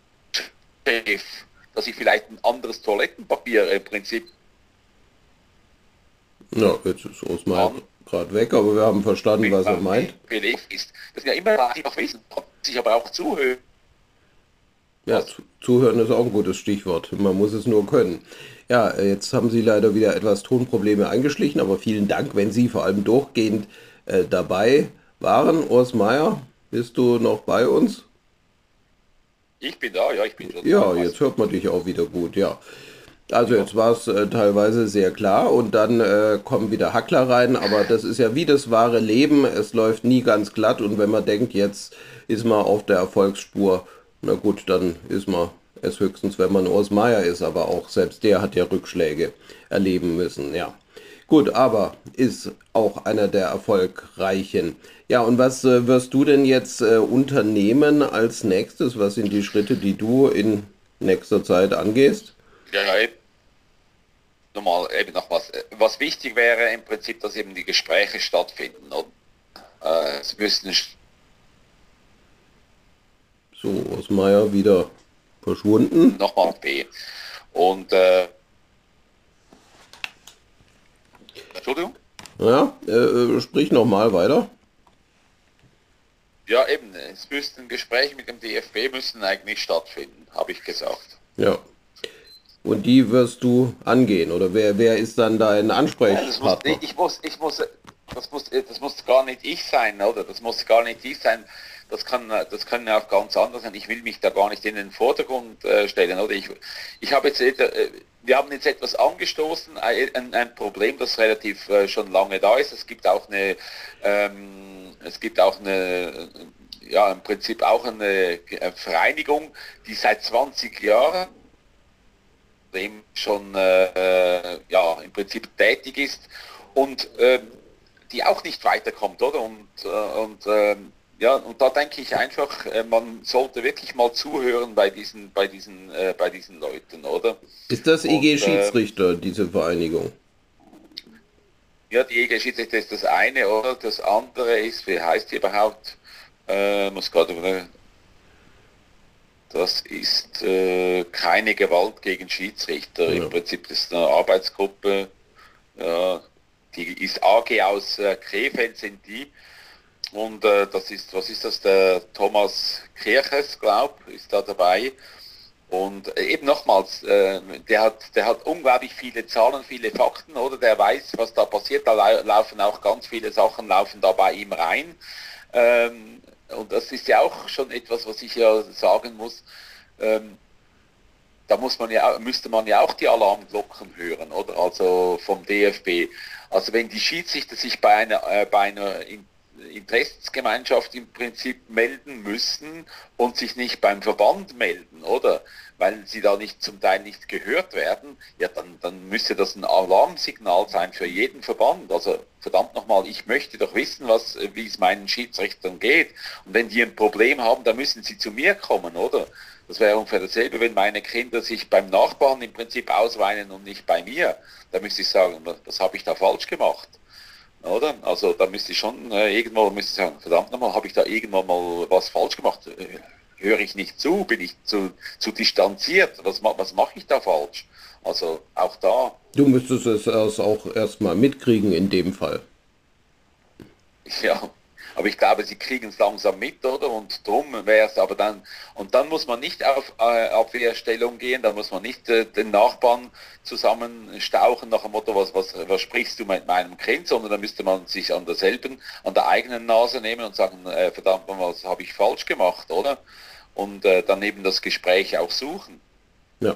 Chef, dass ich vielleicht ein anderes Toilettenpapier im Prinzip Ja, jetzt ist Osmar kann, gerade weg, aber wir haben verstanden, mit was er meinem meint. belegt ist. Das sind ja immer Sachen, die noch wissen, sich aber auch zuhören. Ja, zu, zuhören ist auch ein gutes Stichwort. Man muss es nur können. Ja, äh, jetzt haben Sie leider wieder etwas Tonprobleme eingeschlichen, aber vielen Dank, wenn Sie vor allem durchgehend äh, dabei waren. Urs Meier, bist du noch bei uns? Ich bin da, ja, ich bin schon da. Ja, Was? jetzt hört man dich auch wieder gut, ja. Also Ja. jetzt war es äh, teilweise sehr klar und dann äh, kommen wieder Hackler rein, aber das ist ja wie das wahre Leben, es läuft nie ganz glatt und wenn man denkt, jetzt ist man auf der Erfolgsspur, na gut, dann ist man es höchstens, wenn man Urs Meier ist, aber auch selbst der hat ja Rückschläge erleben müssen, ja. Gut, aber ist auch einer der erfolgreichen. Ja, und was äh, wirst du denn jetzt äh, unternehmen als nächstes? Was sind die Schritte, die du in nächster Zeit angehst? Ja, ja, eben, nochmal, eben noch was. Was wichtig wäre im Prinzip, dass eben die Gespräche stattfinden. Und, äh, es müssen So, Osmeier wieder verschwunden. nochmal B. Und, äh, Entschuldigung? Ja, äh, äh, sprich nochmal weiter. Ja, eben, es müssten Gespräche mit dem D F B müssen eigentlich stattfinden, habe ich gesagt. Ja, Und die wirst du angehen, oder wer, wer ist dann dein Ja, das muss, Ansprechpartner? ich muss, ich muss, das muss, das muss gar nicht ich sein, oder? Das muss gar nicht ich sein. Das kann, das können auch ganz anders sein. Ich will mich da gar nicht in den Vordergrund äh, stellen, oder? Ich, ich habe jetzt, äh, wir haben jetzt etwas angestoßen, ein, ein Problem, das relativ äh, schon lange da ist. Es gibt auch eine, ähm, es gibt auch eine, ja, im Prinzip auch eine Vereinigung, die seit zwanzig Jahren dem schon äh, ja, im Prinzip tätig ist und äh, die auch nicht weiterkommt, oder? Und, äh, und äh, ja, und da denke ich einfach, äh, man sollte wirklich mal zuhören bei diesen, bei diesen, äh, bei diesen Leuten, oder? Ist das I G Und äh, Schiedsrichter, diese Vereinigung? ja, die E G-Schiedsrichter ist das eine, oder? Das andere ist, wie heißt die überhaupt? Äh, muss gerade Das ist äh, keine Gewalt gegen Schiedsrichter. Im Ja. Prinzip ist es eine Arbeitsgruppe, ja, die ist A G aus äh, Krefeld sind die. Und äh, das ist, was ist das, der Thomas Kirches, glaub, ist da dabei. Und äh, eben nochmals, äh, der hat, der hat unglaublich viele Zahlen, viele Fakten, oder? Der weiß, was da passiert. Da lau laufen auch ganz viele Sachen, laufen da bei ihm rein. Ähm, und das ist ja auch schon etwas, was ich ja sagen muss. Ähm, da muss man ja, müsste man ja auch die Alarmglocken hören, oder? Also vom D F B. Also wenn die Schiedsrichter sich bei einer, äh, bei einer Interessensgemeinschaft im Prinzip melden müssen und sich nicht beim Verband melden, oder? Weil sie da nicht zum Teil nicht gehört werden, ja, dann, dann müsste das ein Alarmsignal sein für jeden Verband. Also verdammt nochmal, ich möchte doch wissen, was, wie es meinen Schiedsrichtern geht. Und wenn die ein Problem haben, dann müssen sie zu mir kommen, oder? Das wäre ungefähr dasselbe, wenn meine Kinder sich beim Nachbarn im Prinzip ausweinen und nicht bei mir. Da müsste ich sagen, was, was habe ich da falsch gemacht? Oder? Also da müsste ich schon äh, irgendwann müsste ich sagen, verdammt nochmal, habe ich da irgendwann mal was falsch gemacht? Äh, höre ich nicht zu? Bin ich zu, zu distanziert? Was, was mache ich da falsch? Also auch da, Du müsstest es erst auch erstmal mitkriegen in dem Fall. ja, aber ich glaube, sie kriegen es langsam mit, oder? Und drum wäre es aber dann, und dann muss man nicht auf äh, Abwehrstellung gehen, dann muss man nicht äh, den Nachbarn zusammenstauchen nach dem Motto, was, was, was sprichst du mit meinem Kind, sondern dann müsste man sich an derselben, an der eigenen Nase nehmen und sagen, äh, verdammt, was habe ich falsch gemacht, oder? Und äh, dann eben das Gespräch auch suchen. Ja.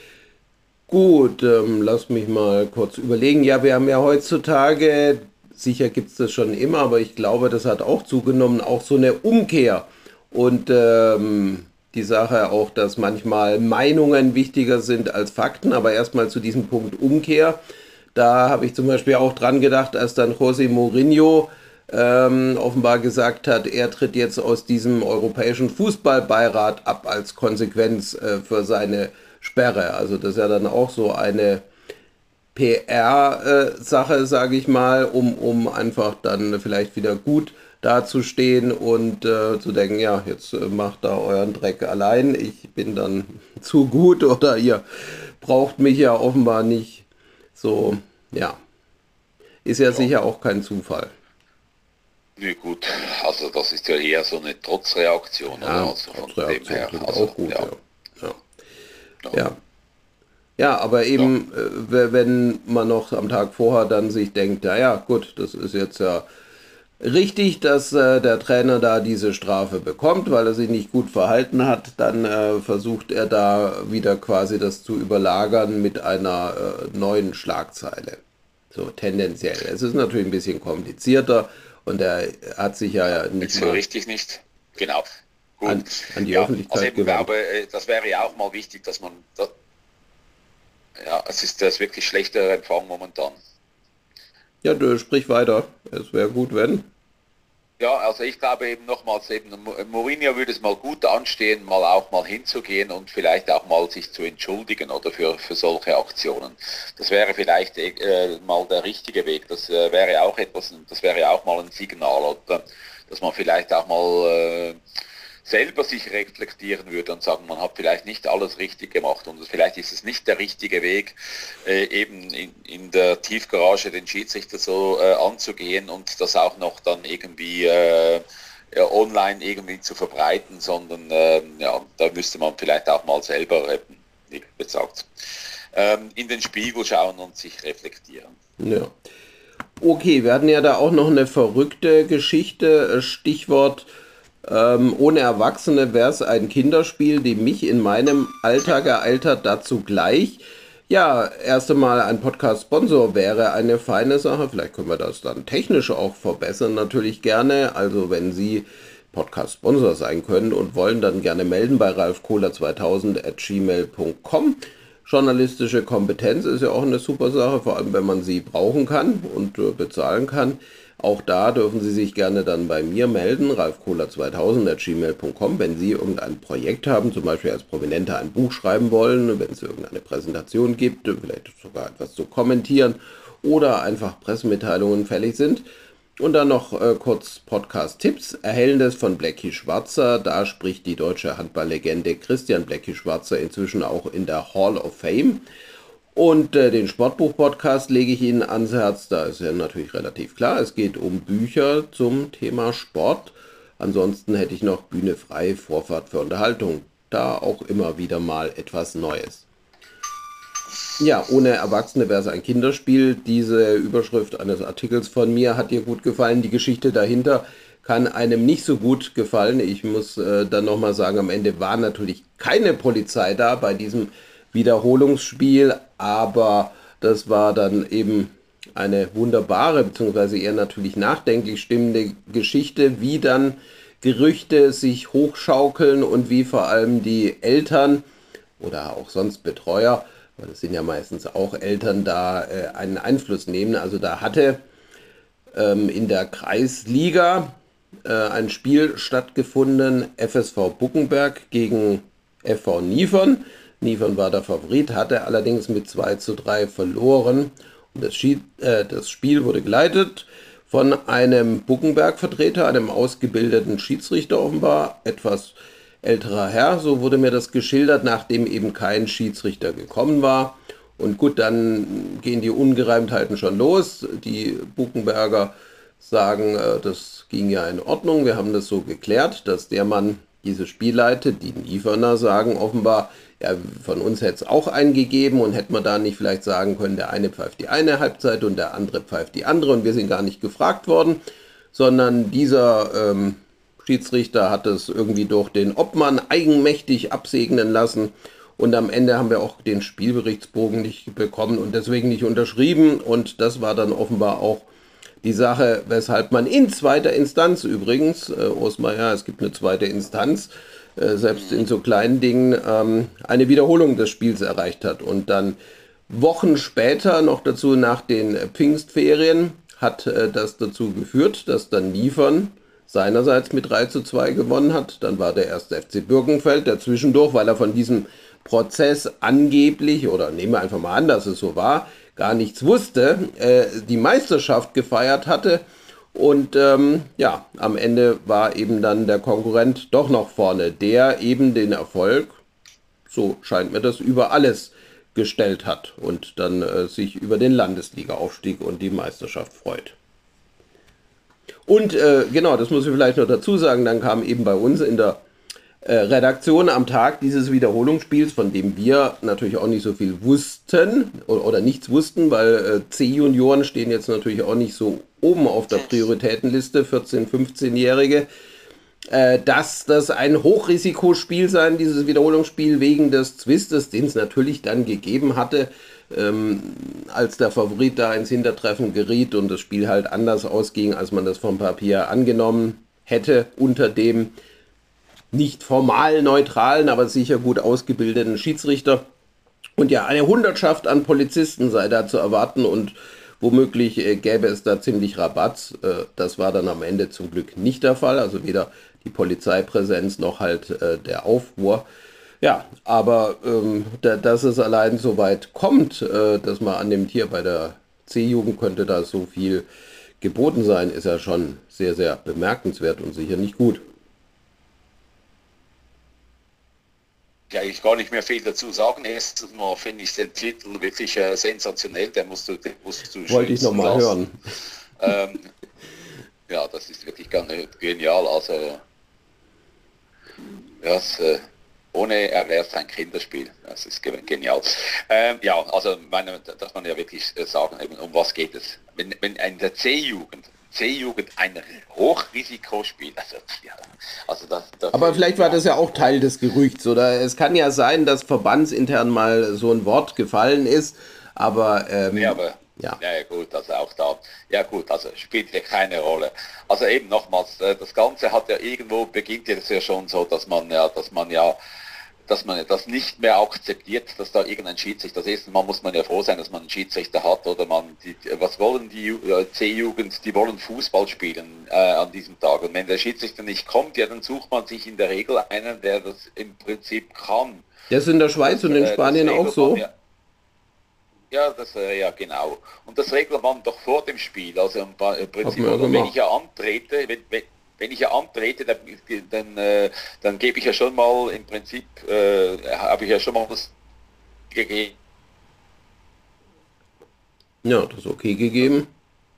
Gut, ähm, lass mich mal kurz überlegen. Ja, wir haben ja heutzutage, sicher gibt es das schon immer, aber ich glaube, das hat auch zugenommen, auch so eine Umkehr. Und ähm, die Sache auch, dass manchmal Meinungen wichtiger sind als Fakten, aber erstmal zu diesem Punkt Umkehr. Da habe ich zum Beispiel auch dran gedacht, als dann José Mourinho ähm, offenbar gesagt hat, er tritt jetzt aus diesem europäischen Fußballbeirat ab als Konsequenz äh, für seine Sperre. Also das ist ja dann auch so eine P R-Sache, sage ich mal, um, um einfach dann vielleicht wieder gut dazustehen und äh, zu denken, ja, jetzt äh, macht da euren Dreck allein, ich bin dann zu gut oder ihr braucht mich ja offenbar nicht. So, ja, ist ja Ja, sicher auch kein Zufall. nee, gut, also das ist ja eher so eine Trotzreaktion, oder? Ja, Also von dem Trotzreaktion her, klingt also auch gut, ja. ja, Ja, ja, ja. Ja, aber ja. eben, äh, wenn man noch am Tag vorher dann sich denkt, naja, gut, das ist jetzt ja richtig, dass äh, der Trainer da diese Strafe bekommt, weil er sich nicht gut verhalten hat, dann äh, versucht er da wieder quasi das zu überlagern mit einer äh, neuen Schlagzeile. So tendenziell. Es ist natürlich ein bisschen komplizierter und er hat sich ja nicht Jetzt so mal richtig nicht. Genau. Gut. an, an die Ja, also Öffentlichkeit eben gewandt. glaube, äh, das wäre ja auch mal wichtig, dass man, das, ja, es ist das wirklich schlechter Empfang momentan. Ja, du sprich weiter. Es wäre gut, wenn. Ja, also ich glaube eben nochmals eben, Mo- Mourinho würde es mal gut anstehen, mal auch mal hinzugehen und vielleicht auch mal sich zu entschuldigen oder für, für solche Aktionen. Das wäre vielleicht äh, mal der richtige Weg. Das äh, wäre auch etwas, das wäre auch mal ein Signal, oder? Dass man vielleicht auch mal äh, selber sich reflektieren würde und sagen, man hat vielleicht nicht alles richtig gemacht und vielleicht ist es nicht der richtige Weg, äh, eben in, in der Tiefgarage den Schiedsrichter so äh, anzugehen und das auch noch dann irgendwie äh, ja, online irgendwie zu verbreiten, sondern äh, ja, da müsste man vielleicht auch mal selber, äh, wie gesagt, ähm, in den Spiegel schauen und sich reflektieren. Ja. Okay, wir hatten ja da auch noch eine verrückte Geschichte, Stichwort ähm, ohne Erwachsene wäre es ein Kinderspiel, die mich in meinem Alltag ereilt hat, dazu gleich. Ja, erst einmal ein Podcast-Sponsor wäre eine feine Sache. Vielleicht können wir das dann technisch auch verbessern, natürlich gerne. Also wenn Sie Podcast-Sponsor sein können und wollen, dann gerne melden bei ralf kohler zweitausend at gmail punkt com. Journalistische Kompetenz ist ja auch eine super Sache, vor allem wenn man sie brauchen kann und äh, bezahlen kann. Auch da dürfen Sie sich gerne dann bei mir melden, ralf kohler zweitausend at gmail punkt com, wenn Sie irgendein Projekt haben, zum Beispiel als Prominenter ein Buch schreiben wollen, wenn es irgendeine Präsentation gibt, vielleicht sogar etwas zu kommentieren oder einfach Pressemitteilungen fällig sind. Und dann noch äh, kurz Podcast-Tipps. Erhellendes von Blackie Schwarzer. Da spricht die deutsche Handballlegende Christian Blackie Schwarzer inzwischen auch in der Hall of Fame. Und äh, den Sportbuch-Podcast lege ich Ihnen ans Herz. Da ist ja natürlich relativ klar, es geht um Bücher zum Thema Sport. Ansonsten hätte ich noch Bühne frei, Vorfahrt für Unterhaltung. Da auch immer wieder mal etwas Neues. Ja, ohne Erwachsene wäre es ein Kinderspiel. Diese Überschrift eines Artikels von mir hat dir gut gefallen. Die Geschichte dahinter kann einem nicht so gut gefallen. Ich muss äh, dann nochmal sagen, am Ende war natürlich keine Polizei da bei diesem Wiederholungsspiel, aber das war dann eben eine wunderbare, beziehungsweise eher natürlich nachdenklich stimmende Geschichte, wie dann Gerüchte sich hochschaukeln und wie vor allem die Eltern oder auch sonst Betreuer, weil das sind ja meistens auch Eltern, da äh, einen Einfluss nehmen. Also da hatte ähm, in der Kreisliga äh, ein Spiel stattgefunden, F S V Buckenberg gegen F V Niefern. Niefern war der Favorit, hatte allerdings mit zwei zu drei verloren. Und das, Schied, äh, das Spiel wurde geleitet von einem Buckenberg-Vertreter, einem ausgebildeten Schiedsrichter offenbar, etwas älterer Herr, so wurde mir das geschildert, nachdem eben kein Schiedsrichter gekommen war. Und gut, dann gehen die Ungereimtheiten schon los. Die Buckenberger sagen, äh, das ging ja in Ordnung, wir haben das so geklärt, dass der Mann dieses Spiel leitet. Die Nieferner sagen offenbar, ja, von uns hätte es auch einen gegeben und hätte man da nicht vielleicht sagen können, der eine pfeift die eine Halbzeit und der andere pfeift die andere und wir sind gar nicht gefragt worden, sondern dieser ähm, Schiedsrichter hat es irgendwie durch den Obmann eigenmächtig absegnen lassen und am Ende haben wir auch den Spielberichtsbogen nicht bekommen und deswegen nicht unterschrieben und das war dann offenbar auch die Sache, weshalb man in zweiter Instanz übrigens, äh, Osmeier, es gibt eine zweite Instanz, äh, selbst in so kleinen Dingen, ähm, eine Wiederholung des Spiels erreicht hat und dann Wochen später, noch dazu nach den Pfingstferien, hat äh, das dazu geführt, dass dann Niefern seinerseits mit drei zu zwei gewonnen hat. Dann war der erste F C Birkenfeld, der zwischendurch, weil er von diesem Prozess angeblich, oder nehmen wir einfach mal an, dass es so war, gar nichts wusste, äh, die Meisterschaft gefeiert hatte. Und ähm, ja, am Ende war eben dann der Konkurrent doch noch vorne, der eben den Erfolg, so scheint mir das, über alles gestellt hat und dann äh, sich über den Landesliga-Aufstieg und die Meisterschaft freut. Und äh, genau, das muss ich vielleicht noch dazu sagen, dann kam eben bei uns in der äh, Redaktion am Tag dieses Wiederholungsspiels, von dem wir natürlich auch nicht so viel wussten oder, oder nichts wussten, weil äh, C-Junioren stehen jetzt natürlich auch nicht so oben auf der Prioritätenliste, vierzehn-, fünfzehnjährige, äh, dass das ein Hochrisikospiel sein, dieses Wiederholungsspiel, wegen des Twistes, den es natürlich dann gegeben hatte, Ähm, als der Favorit da ins Hintertreffen geriet und das Spiel halt anders ausging, als man das vom Papier angenommen hätte, unter dem nicht formal neutralen, aber sicher gut ausgebildeten Schiedsrichter. Und ja, eine Hundertschaft an Polizisten sei da zu erwarten und womöglich äh, gäbe es da ziemlich Rabatz. Äh, das war dann am Ende zum Glück nicht der Fall, also weder die Polizeipräsenz noch halt äh, der Aufruhr. Ja, aber ähm, da, dass es allein so weit kommt, äh, dass man annimmt, hier bei der C-Jugend könnte da so viel geboten sein, ist ja schon sehr, sehr bemerkenswert und sicher nicht gut. Ja, ich gar nicht mehr viel dazu sagen. Erstens mal finde ich den Titel wirklich äh, sensationell, der musst du, den musst du Wollte ich nochmal hören. Ähm, ja, das ist wirklich ganz genial. Also, ja, das, äh, ohne er wäre es ein Kinderspiel. Das ist genial. Ähm, ja, also meine, dass man ja wirklich sagen, eben, um was geht es. Wenn, wenn in der C-Jugend C-Jugend ein Hochrisikospiel. Also, ja, also das, das Aber vielleicht war das ja auch Teil des Gerüchts, oder? Es kann ja sein, dass verbandsintern mal so ein Wort gefallen ist, aber, ähm, ja, aber ja. ja, gut, also auch da, ja gut, also spielt ja keine Rolle. Also eben nochmals, das Ganze hat ja irgendwo, beginnt jetzt ja schon so, dass man ja, dass man ja dass man das nicht mehr akzeptiert, dass da irgendein Schiedsrichter, das erste Mal muss man ja froh sein, dass man einen Schiedsrichter hat oder man, die, was wollen die C-Jugend, die wollen Fußball spielen äh, an diesem Tag und wenn der Schiedsrichter nicht kommt, ja dann sucht man sich in der Regel einen, der das im Prinzip kann. Das ist in der Schweiz und, das, und in Spanien auch so? Ja, ja, das äh, ja genau. Und das regelt man doch vor dem Spiel, also im, im Prinzip, oder wenn ich ja antrete, wenn, wenn Wenn ich ja antrete, dann, dann, äh, dann gebe ich ja schon mal im Prinzip, äh, habe ich ja schon mal das gegeben. Ja, das okay gegeben.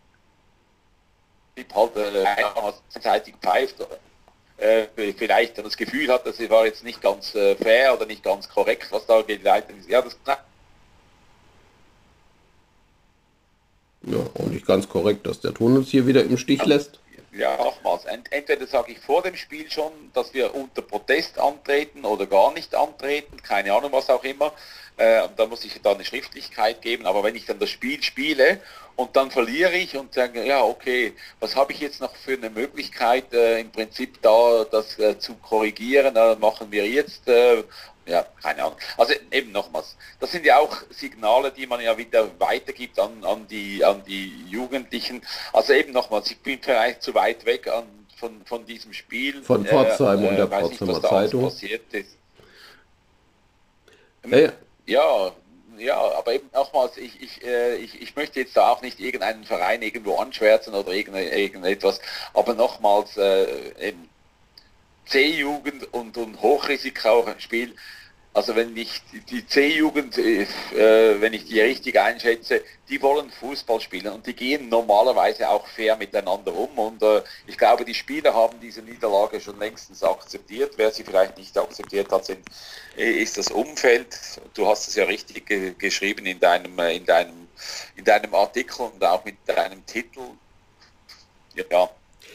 Halt äh, zeitig pfeift, äh, vielleicht das Gefühl hat, dass sie war jetzt nicht ganz äh, fair oder nicht ganz korrekt, was da geleitet ist. Ja, das ja, auch nicht ganz korrekt, dass der Ton uns hier wieder im Stich lässt. Ja, nochmals, entweder sage ich vor dem Spiel schon, dass wir unter Protest antreten oder gar nicht antreten, keine Ahnung, was auch immer. Äh, da muss ich dann eine Schriftlichkeit geben, aber wenn ich dann das Spiel spiele und dann verliere ich und sage, ja okay, was habe ich jetzt noch für eine Möglichkeit, äh, im Prinzip da das äh, zu korrigieren, äh, machen wir jetzt, äh, ja, keine Ahnung. Also eben nochmals, das sind ja auch Signale, die man ja wieder weitergibt an, an, die, an die Jugendlichen. Also eben nochmals, ich bin vielleicht zu weit weg an, von, von diesem Spiel. Von Pforzheim äh, und der Pforzheimer Zeitung. Passiert ist. Ja, ja, ja, aber eben nochmals, ich, ich, äh, ich, ich möchte jetzt da auch nicht irgendeinen Verein irgendwo anschwärzen oder irgendetwas, aber nochmals, äh, eben C-Jugend und, und Hochrisikospiel, also wenn ich die C-Jugend, äh, wenn ich die richtig einschätze, die wollen Fußball spielen und die gehen normalerweise auch fair miteinander um und äh, ich glaube, die Spieler haben diese Niederlage schon längstens akzeptiert. Wer sie vielleicht nicht akzeptiert hat, sind, ist das Umfeld. Du hast es ja richtig ge geschrieben in deinem, in, deinem, in deinem Artikel und auch mit deinem Titel. Ja.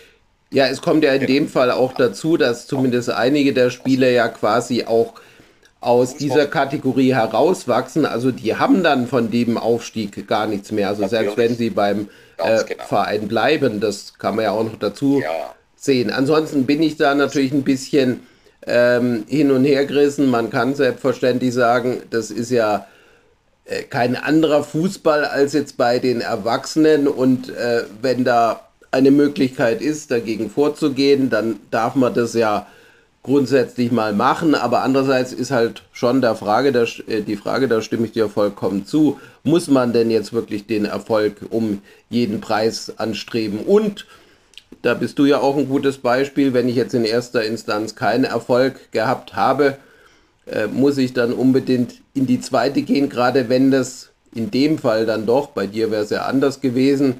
Ja, es kommt ja in dem Fall auch dazu, dass zumindest einige der Spieler ja quasi auch aus dieser Kategorie herauswachsen. Also die haben dann von dem Aufstieg gar nichts mehr. Also selbst wenn sie beim äh, Verein bleiben, das kann man ja auch noch dazu sehen. Ansonsten bin ich da natürlich ein bisschen ähm, hin und her gerissen. Man kann selbstverständlich sagen, das ist ja äh, kein anderer Fußball als jetzt bei den Erwachsenen und äh, wenn da eine Möglichkeit ist, dagegen vorzugehen, dann darf man das ja grundsätzlich mal machen, aber andererseits ist halt schon der Frage, der, die Frage, da stimme ich dir vollkommen zu, muss man denn jetzt wirklich den Erfolg um jeden Preis anstreben? Und da bist du ja auch ein gutes Beispiel, wenn ich jetzt in erster Instanz keinen Erfolg gehabt habe, äh, muss ich dann unbedingt in die zweite gehen, gerade wenn das in dem Fall dann doch, bei dir wäre es ja anders gewesen,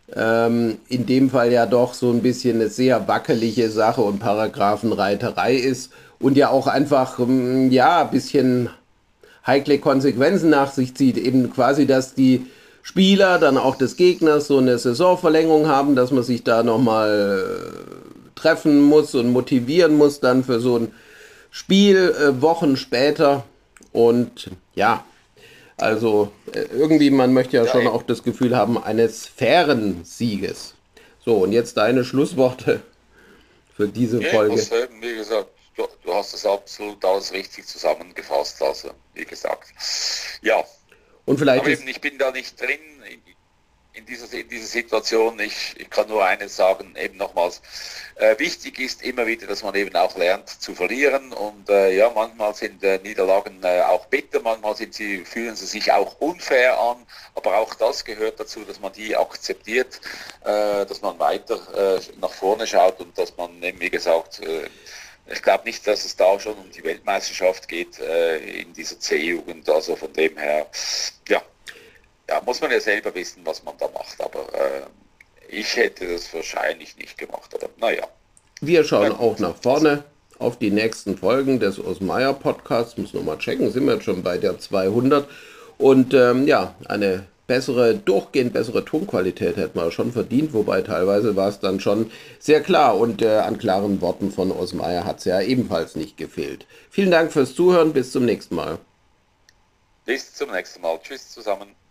ähm, in dem Fall ja doch so ein bisschen eine sehr wackelige Sache und Paragraphenreiterei ist und ja auch einfach, ähm, ja, ein bisschen heikle Konsequenzen nach sich zieht. Eben quasi, dass die Spieler dann auch des Gegners so eine Saisonverlängerung haben, dass man sich da nochmal äh, treffen muss und motivieren muss dann für so ein Spiel äh, Wochen später. Und ja, also äh, irgendwie, man möchte ja, ja schon auch das Gefühl haben eines fairen Sieges. So, und jetzt deine Schlussworte für diese ja, Folge. Das, wie gesagt, du, du hast es absolut alles richtig zusammengefasst, also wie gesagt. Ja, und vielleicht aber ist eben, ich bin da nicht drin in, in, dieser, in dieser Situation. Ich, ich kann nur eines sagen, eben nochmals, äh, wichtig ist immer wieder, dass man eben auch lernt zu verlieren und äh, ja, manchmal sind äh, Niederlagen äh, auch bitter, manchmal sind sie, fühlen sie sich auch unfair an, aber auch das gehört dazu, dass man die akzeptiert, äh, dass man weiter äh, nach vorne schaut und dass man eben, wie gesagt, äh, ich glaube nicht, dass es da schon um die Weltmeisterschaft geht äh, in dieser C-Jugend, also von dem her, ja, ja, muss man ja selber wissen, was man da macht, aber äh, ich hätte das wahrscheinlich nicht gemacht, aber naja. Wir schauen auch nach vorne auf die nächsten Folgen des Osmeyer Podcasts. Muss nochmal checken, sind wir jetzt schon bei der zweihundert. Und ähm, ja, eine bessere, durchgehend bessere Tonqualität hätte man schon verdient, wobei teilweise war es dann schon sehr klar und äh, an klaren Worten von Osmeyer hat es ja ebenfalls nicht gefehlt. Vielen Dank fürs Zuhören, bis zum nächsten Mal. Bis zum nächsten Mal. Tschüss zusammen.